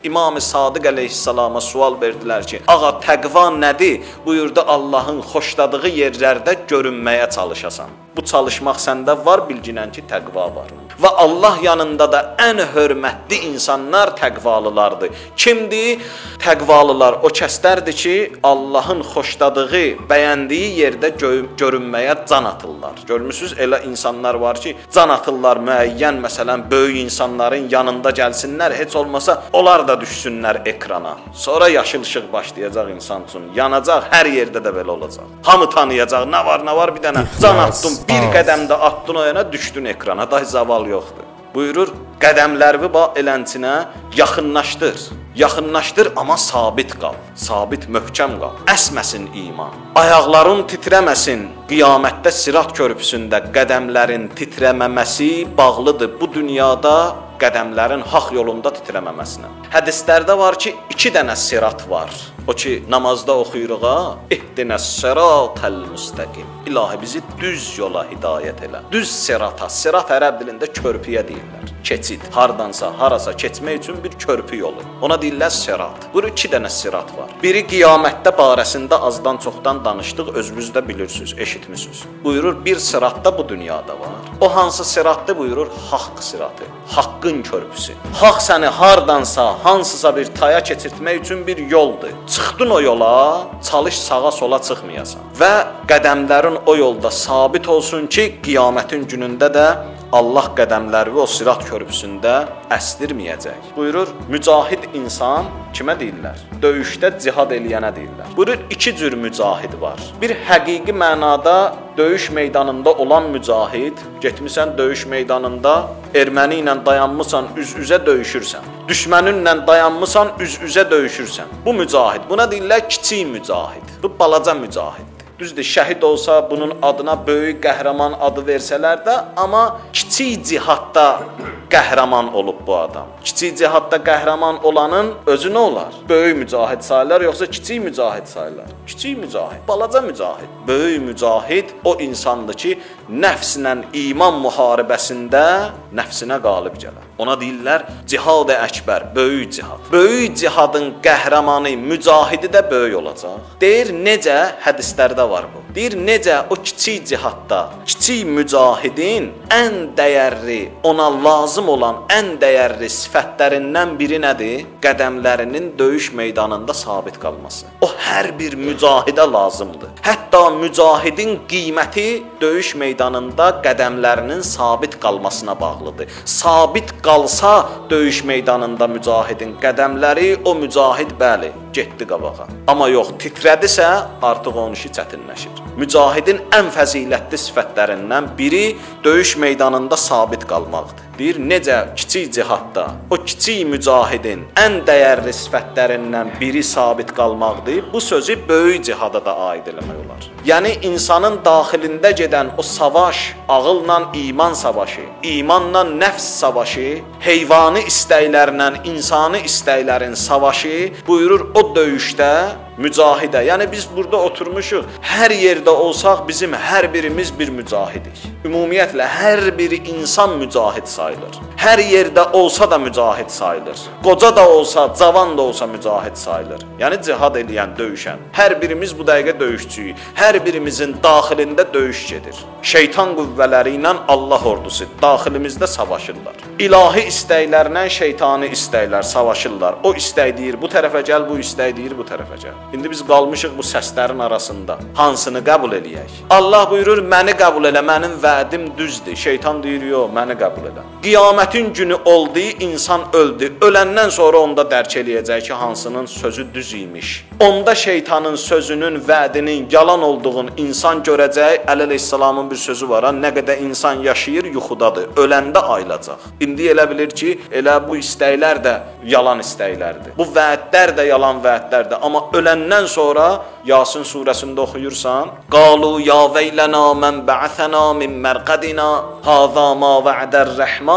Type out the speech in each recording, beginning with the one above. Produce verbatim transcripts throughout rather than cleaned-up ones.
İmam-ı Sadiq əleyhissalama sual verdilər ki, ağa təqva nədir? Buyurdu, Allahın xoşladığı yerlərdə görünməyə çalışasan. Bu çalışmaq səndə var, bilginən ki, təqva var. Və Allah yanında da ən hörmətli insanlar təqvalılardır. Kimdir? Təqvalılar o kəslərdir ki, Allahın xoşladığı, bəyəndiyi yerdə görünməyə can atırlar. Görmüsünüz, elə insanlar var ki, can atırlar müəyyən, məsələn, böyük insanların yanında gəlsinlər, heç olmasa onlar da düşsünlər ekrana. Sonra yaşıl işıq başlayacaq insan üçün, yanacaq, hər yerdə də belə olacaq. Hamı tanıyacaq, nə var, nə var, bir dənə can attın, bir qədəmdə attın o yana, düşdün ekrana, day zaval yoxdur. Buyurur, qədəmlərvi bax elənçinə yaxınlaşdır. Yaxınlaşdır, amma sabit qal. Sabit, möhkəm qal. Əsməsin iman. Ayaqların titrəməsin. Qiyamətdə Sirat körpüsündə qədəmlərin titrəməməsi bağlıdır. Bu dünyada qədəmlərin haqq yolunda titrəməməsinə. Hədislərdə var ki, iki dənə sirat var. O ki, namazda oxuyuruq, İhdinəs siratal müstəqim. İlahi bizi düz yola hidayət elə. Düz sirata. Sirat ərəb dilində körpüyə deyirlər. Keçid. Hardansa, harasa keçmək üçün bir körpü yolu. Ona deyirlər sirat. Burada iki dənə sirat var. Biri qiyamətdə barəsində azdan çoxdan danışdıq, özünüz də bilirsiniz, eşitmisiniz. Buyurur, bir sirat da bu dünyada var. O hansı siratdır? Buyurur, haqq siratı. Haqqın körpüsü. Haqq səni hardansa, hansısa bir taya keçirtmək üçün bir yoldur. Çıxdın o yola, çalış sağa sola çıxmayasan. Və qədəmlərin o yolda sabit olsun ki, qiyamətin günündə də Allah qədəmləri o sirat körpüsündə əsdirməyəcək. Buyurur, mücahid insan kimə deyirlər? Döyüşdə cihad eləyənə deyirlər. Buyurur, iki cür mücahid var. Bir həqiqi mənada döyüş meydanında olan mücahid, getmisən döyüş meydanında erməni ilə dayanmısan, üz-üzə döyüşürsən. Düşməninlə dayanmısan, üz-üzə döyüşürsən. Bu mücahid. Buna deyirlər kiçik mücahid. Bu balaca mücahid. Düzdür, şəhid olsa bunun adına böyük qəhrəman adı versələr də, amma kiçik cihadda qəhrəman olub bu adam. Kiçik cihadda qəhrəman olanın özü nə olar? Böyük mücahid sayılar, yoxsa kiçik mücahid sayılar? Kiçik mücahid, balaca mücahid. Böyük mücahid o insandır ki, nəfslə iman müharibəsində nəfsinə qalib gələr. Ona deyirlər cihad-ı əkbər, böyük cihad. Böyük cihadın qəhrəmanı, mücahidi də böyük olacaq. Deyir, necə? Hədislərdə var bu. Deyir, necə o kiçik cihadda, kiçik mücahidin ən dəyərli, ona lazım olan ən dəyərli sifətlərindən biri nədir? Qədəmlərinin döyüş meydanında sabit qalması. O hər bir mücahidə lazımdır. Hətta mücahidin qiyməti döyüş meydanında qədəmlərinin sabit qalmasına bağlıdır. Sabit qalsa döyüş meydanında mücahidin qədəmləri, o mücahid bəli, getdi qabağa. Amma yox, titrədisə artıq onun işi çətinləşir. Mücahidin ən fəzilətli sifətlərindən biri döyüş meydanında sabit qalmaqdır. Deyir, necə kiçik cihadda o kiçik mücahidin ən dəyərli sifətlərindən biri sabit qalmaqdır, bu sözü böyük cihada da aid eləmək olar. Yəni, insanın daxilində gedən o savaş, ağılla iman savaşı, imanla nəfs savaşı, heyvani istəklərlə insani istəklərin savaşı, buyurur o döyüşdə mücahidə. Yəni, biz burada oturmuşuq, hər yerdə olsaq bizim hər birimiz bir mücahidik. Ümumiyyətlə, hər bir insan mücahid sayılır. Hər yerdə olsa da mücahid sayılır. Qoca da olsa, cavan da olsa mücahid sayılır. Yəni, cihad eləyən, döyüşən. Hər birimiz bu dəqiqə döyüşçüyük. Hər birimizin daxilində döyüş gedir. Şeytan qüvvələri ilə Allah ordusu daxilimizdə savaşırlar. İlahi istəklərlə şeytani istəklər savaşırlar. O istək deyir, bu tərəfə gəl, bu istək deyir, bu tərəfə gəl. İndi biz qalmışıq bu səslərin arasında. Hansını qəbul eləyək? Allah buyurur, məni qəbul elə, mənim vədim düzdür. Şeytan deyir, yox, məni qəbul elə. Qiyamətin günü oldu, insan öldü. Öləndən sonra onda dərk eləyəcək ki, hansının sözü düz imiş. Onda şeytanın sözünün, vədinin yalan olduğunu insan görəcək. Əli əleyhissalamın bir sözü var, nə qədər insan yaşayır, yuxudadır. Öləndə ayılacaq. İndi elə bilir ki, elə bu istəklər də yalan istəklərdir. Bu vədlər də yalan vədlərdir. Amma öləndən sonra Yasin surəsində oxuyursan, qalu ya veylana men ba'athana min merqadina haza ma va'dar rahman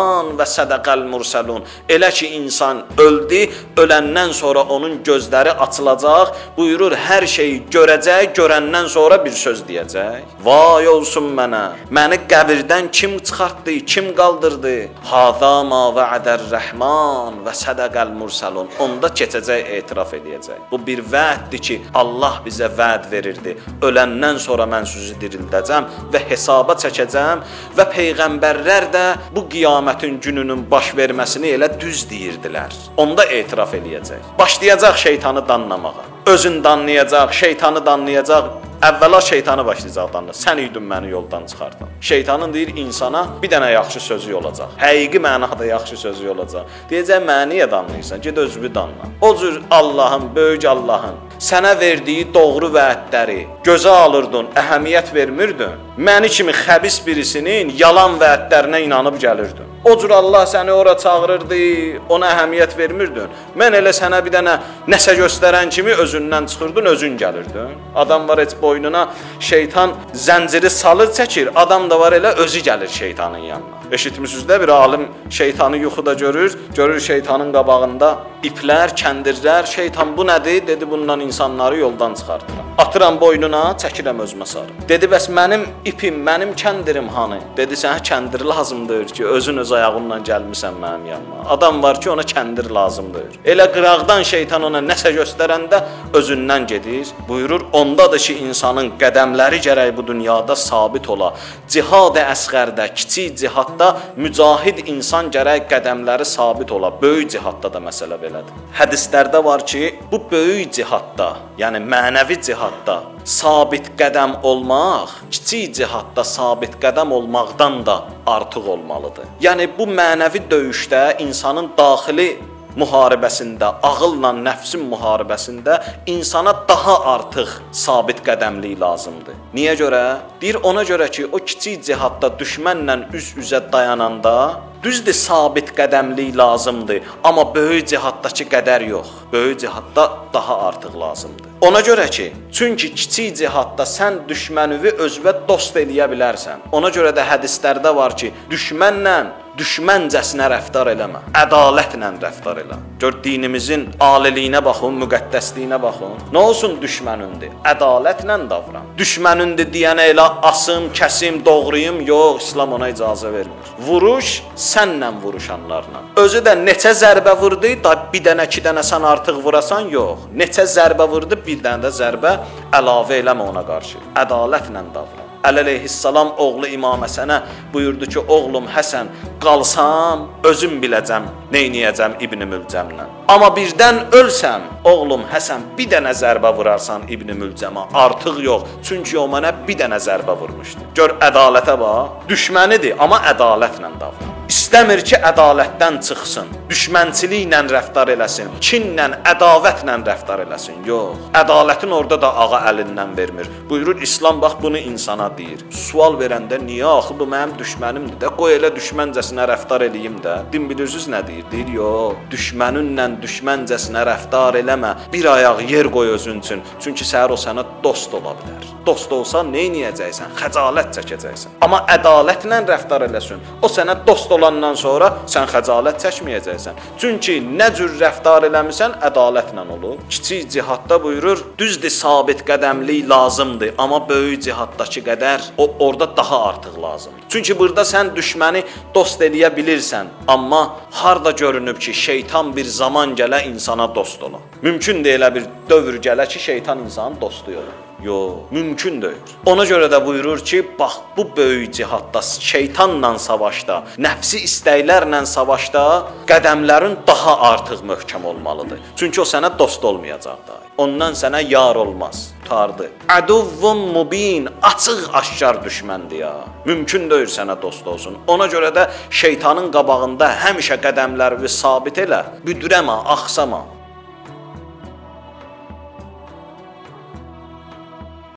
və sədaqəl mursalun. Elə ki insan öldü, öləndən sonra onun gözləri açılacaq, buyurur hər şeyi görəcək, görəndən sonra bir söz deyəcək. Vay olsun mənə. Məni qəbirdən kim çıxartdı, kim qaldırdı? Hada ma va'dər-rəhman və sədaqəl mursalun. Onda keçəcək, etiraf edəcək. Bu bir vəddir ki, Allah bizə vəd verirdi. Öləndən sonra mən sizi dirildəcəm və hesaba çəkəcəm və peyğəmbərlər də bu qiyamətin gününün baş verməsini elə düz deyirdilər. Onda etiraf edəcək. Başlayacaq şeytanı danlamağa. Özün danlayacaq, şeytanı danlayacaq. Əvvəla şeytanı başlayacaq danla. Sən idin məni yoldan çıxardan. Şeytanın deyir insana bir dənə yaxşı sözü olacaq. Həqiqi mənada yaxşı sözü olacaq. Deyəcək məni niyə danlayırsan? Get özünü danla. O cür Allahın, böyük Allahın sənə verdiyi doğru vədləri gözə alırdın, əhəmiyyət vermirdin. Məni kimi xəbis birisinin yalan vədlərinə inanıb gəlirdin. O cür Allah səni ora çağırırdı, ona əhəmiyyət vermirdin. Mən elə sənə bir dənə nəsə göstərən kimi özündən çıxırdın, özün gəlirdin. Adam var heç boynuna şeytan zənciri salır çəkir, adam da var elə özü gəlir şeytanın yanına. Eşitmisiniz də bir alim şeytanı yuxuda görür, görür şeytanın qabağında iplər, kəndirlər, şeytan bu nədir? Dedi bundan insanları yoldan çıxartıram. Atıram boynuna, çəkirəm özümə sarı. Dedi bəs mənim ipim, mənim kəndirim hanı? Dedi sənə kəndir lazımdır ki, özün öz ayağınla gəlmisən mənim yanıma. Adam var ki, ona kəndir lazımdır. Elə qıraqdan şeytan ona nəsə göstərəndə özündən gedir. Buyurur, ondadır ki, insanın qədəmləri gərək bu dünyada sabit ola. Cihad-ı əsğərdə, kiçik cihadda mücahid insan gərək qədəmləri sabit ola. Böyük cihadda da məsələ belədir. Hədislərdə var ki, bu böyük cihadda, yəni mənəvi cihadda sabit qədəm olmaq, kiçik cihadda sabit qədəm olmaqdan da artıq olmalıdır. Yəni bu mənəvi döyüşdə insanın daxili müharibəsində, ağılla nəfsin müharibəsində insana daha artıq sabit qədəmlik lazımdır. Niyə görə? Deyir ona görə ki, o kiçik cihadda düşmənlə üz-üzə dayananda düzdür sabit qədəmlik lazımdır, amma böyük cihaddakı qədər yox. Böyük cihadda daha artıq lazımdır. Ona görə ki, çünki kiçik cihadda sən düşmənini özünə dost eləyə bilərsən. Ona görə də hədislərdə var ki, düşmənlə düşməncəsinə rəftar eləmə, ədalətlə rəftar elə. Gör dinimizin aliliyinə baxın, müqəddəsliyinə baxın. Nə olsun düşmənindir? Ədalətlə davran. Düşmənindir deyənə elə asım, kəsim, doğrayım, yox, İslam ona icazə vermir. Vuruş sənlə vuruşanlarla. Özü də neçə zərbə vurdu, da bir dənə, iki dənə sən artıq vurasan, yox. Neçə zərbə vurdu, bir dənə də zərbə əlavə eləmə ona qarşı. Ədalətlə davran. Əli əleyhissalam oğlu İmam Həsənə buyurdu ki, oğlum Həsən, qalsam özüm biləcəm, neyniyəcəm İbn-i Mülcəmlə. Amma birdən ölsəm, oğlum Həsən, bir dənə zərbə vurarsan İbn-i Mülcəmə, artıq yox, çünki o mənə bir dənə zərbə vurmuşdu. Gör, ədalətə bax, düşmənidir, amma ədalətlə davran. İstəmir ki, ədalətdən çıxsın, düşmənçiliklə rəftar eləsin, kinlə, ədavətlə rəftar eləsin. Yox, ədalətin orada da ağa əlindən vermir. Buyurur, İslam bax bunu insana deyir. Sual verəndə, niyə axı bu mənim düşmənimdir də, qoy elə düşməncəsinə rəftar eləyim də. Din bilirsiniz nə deyir? Deyir, yox, düşməninlə düşməncəsinə rəftar eləmə, bir ayaq yer qoy özün üçün, çünki səhər o sənə dost ola bilər. Dost olsa neyniyəcəksən? Xəcalət çəkəcəksən. Amma ədalətlə rəftar eləsin. O sənə dost olandan sonra sən xəcalət çəkməyəcəksən. Çünki nə cür rəftar eləmisən, ədalətlə olur. Kiçik cihadda buyurur, düzdür sabit qədəmlik lazımdır, amma böyük cihaddakı qədər o orada daha artıq lazımdır. Çünki burada sən düşməni dost eləyə bilirsən, amma harda görünüb ki, şeytan bir zaman gələ insana dost ola. Mümkün də elə bir dövr gələ ki, şeytan insanın dostu yox. Yox, mümkün deyil. Ona görə də buyurur ki, bax bu böyük cihadda, şeytanla savaşda, nəfsi istəklərlə savaşda qədəmlərin daha artıq möhkəm olmalıdır. Çünki o sənə dost olmayacaq da. Ondan sənə yar olmaz. Tutardı. Əduvvun mubin, açıq aşkar düşməndir ya. Mümkün deyil sənə dost olsun. Ona görə də şeytanın qabağında həmişə qədəmlərini sabit elə, büdürəmə, axsama.